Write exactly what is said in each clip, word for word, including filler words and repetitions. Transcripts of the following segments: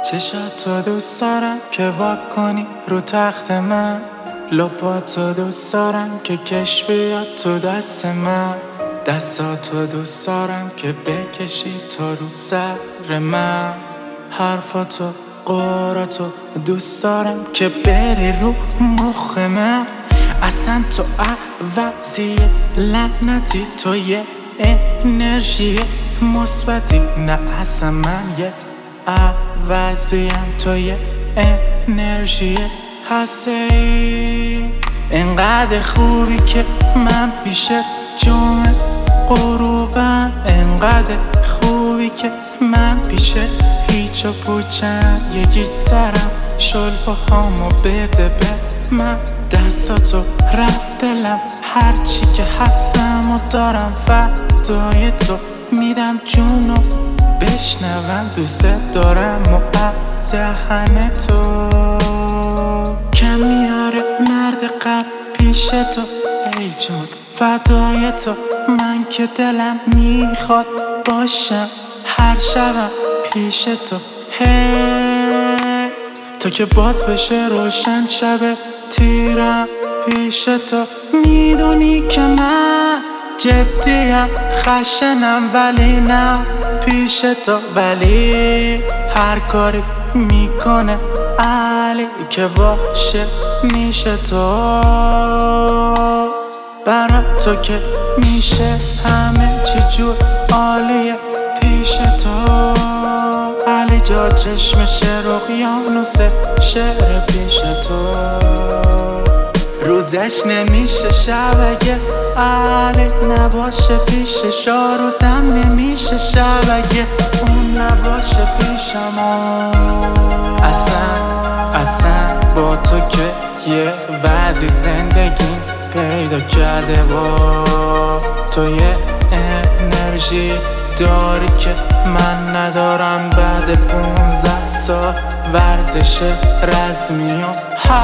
چشاتو دوست دارم که واک کنی رو تخت من، لپاتو دوست دارم که کش بیاد تو دست من، دستاتو دوست دارم که بکشی تا رو سر من، حرفاتو قراتو دوست دارم که بری رو مخ من. اصلا تو عوضی لعنتی، تو یه انرژی مثبتی، نه اصلا من یه عوضیم، تو یه انرژی هستی. انقدر خوبی که من پیشت جمعه غروبم، انقدر خوبی که من پیشت هیچ و پوچم. یکیچ سرم شلپاهامو بده به من، دستاتو رفت دلم، هرچی که هستم و دارم فدای تو میدم جونو بشنوم. دوست دارم و دهن تو کم میاره مرد قلب پیش تو، ای جون فدای تو من که دلم میخواد باشم هر شبم پیش تو. هی تا که باز بشه روشن شب تیرم پیش تو. میدونی که من جدیم خشنم ولی نه پیش تو، ولی هر کاری میکنه علی که باشه میشه تو. برا تو که میشه همه چی جور عالیه پیش تو. علی جا چشم شعر اقیانوس شعر پیش تو. روزش نمیشه شب اگه علی نباشه پیشش، روزم نمیشه شب اگه اون نباشه پیشم. اصلا اصلا با تو که یه وضعی زندگی پیدا کرده، با تو یه انرژی داری که من ندارم. بعد پونزده سال ورزش رزمی و ها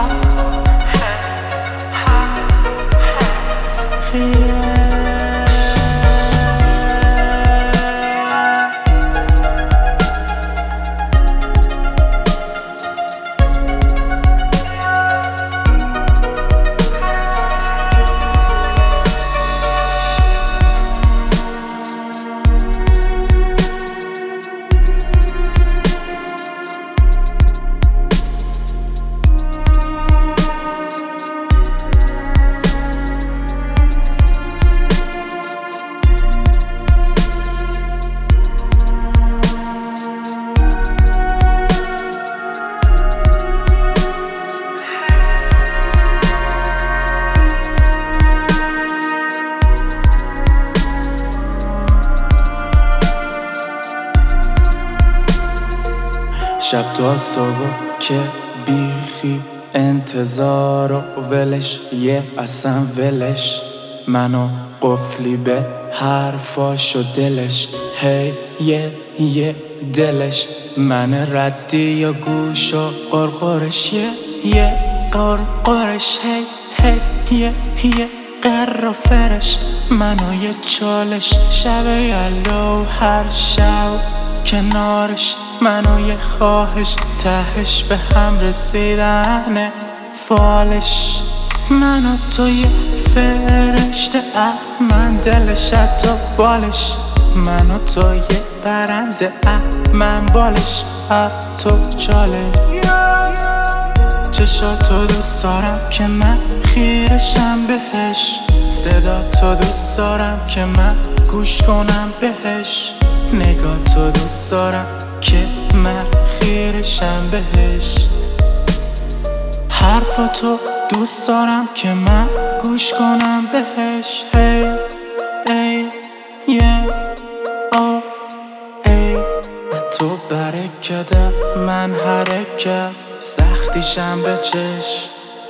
شب تا صبح که بیخی انتظار و ولش، یه اصلا ولش منو قفلی به حرفاش و دلش. هی یه یه دلش من ردی یا گوش و قرقرش، یه یه قرقرش. هی هی یه یه قرافرش منو یه چالش. شب یلو هر شب کنارش منو یه خواهش، تهش به هم رسیدن فالش. منو تو یه فرشته اه من دلش تو بالش، منو تو یه برنده اه من بالش اه تو چاله. چشاتو دوست دارم که من خیرشم بهش، صدا تو دوست دارم که من گوش کنم بهش، نگاه تو دوست دارم که من خیرشم بهش، حرفاتو دوست دارم که من گوش کنم بهش. هی ای یه آ ای تو برکت من حرکت سختیشم به چشم،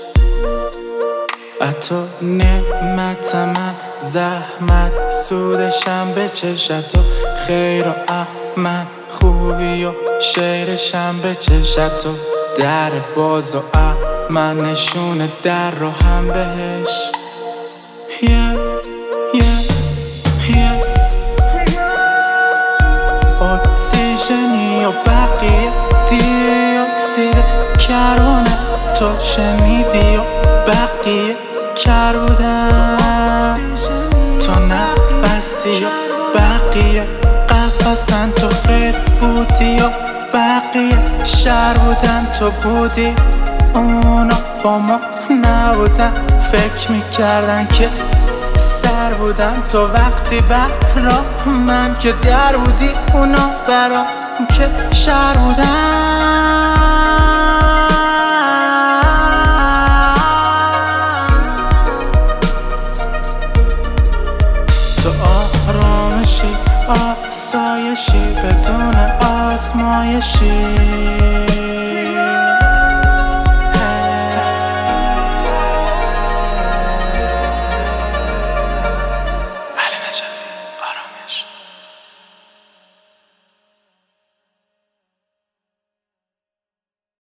اتو نعمت من زحمت سودشم به چشم. تو خیر و من خوبی و شعرشم به چشم. تو در باز و من نشون در رو هم بهش. یه یه یه اکسیژنی و بقیه دیر کرونه تو شنیدی و بقیه کر بودن، تو نفسی و بقیه قفصن، تو خیل بودی و بقیه شر بودن. تو بودی اونا با ما نبودن، فکر میکردن که سر بودن. تو وقتی برا من که در بودی، اونا برا که شر بودن. تو آرامشی آسایشی بدون آزمایشی،